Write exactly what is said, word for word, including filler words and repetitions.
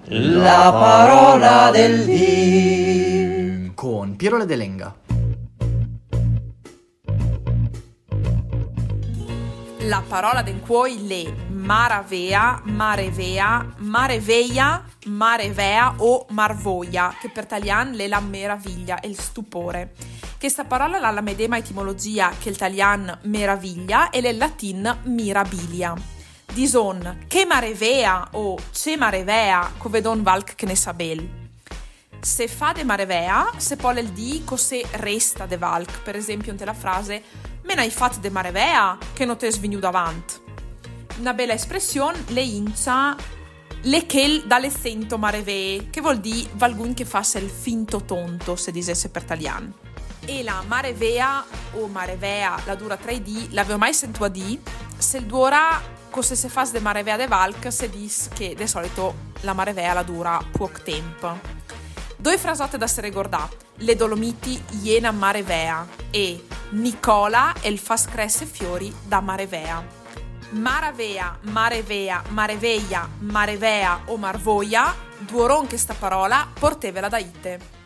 La parola del dì con Piero Ledelenga. La parola den cuoi le maravea, marevea, mareveia, marevea o marvoia, che per talian le la meraviglia e il stupore. Questa parola ha la medesima etimologia che il talian meraviglia e il latin mirabilia. Dison che marevea o ce marevea, covedon valc che ne sabel. Se fa de marevea, se pole il di cose resta de valc, per esempio in la frase me n'hai fat de marevea che non te svignu davant. Una bella espressione le incia le chel dalle sento marevee, che vuol dire valgun che fasse il finto tonto, se disesse per talian. E la marevea o marevea, la dura tre di, l'avevo mai sentito a di, se il duora cose se fas de marevea de valc, se dis che de solito la marevea la dura poc tempo. Due frasotte da se ricordare: le Dolomiti iena marevea e Nicola el fas cresse fiori da marevea. Maravea, marevea, mareveia, marevea o marvoia, duoron che sta parola portevela da ite.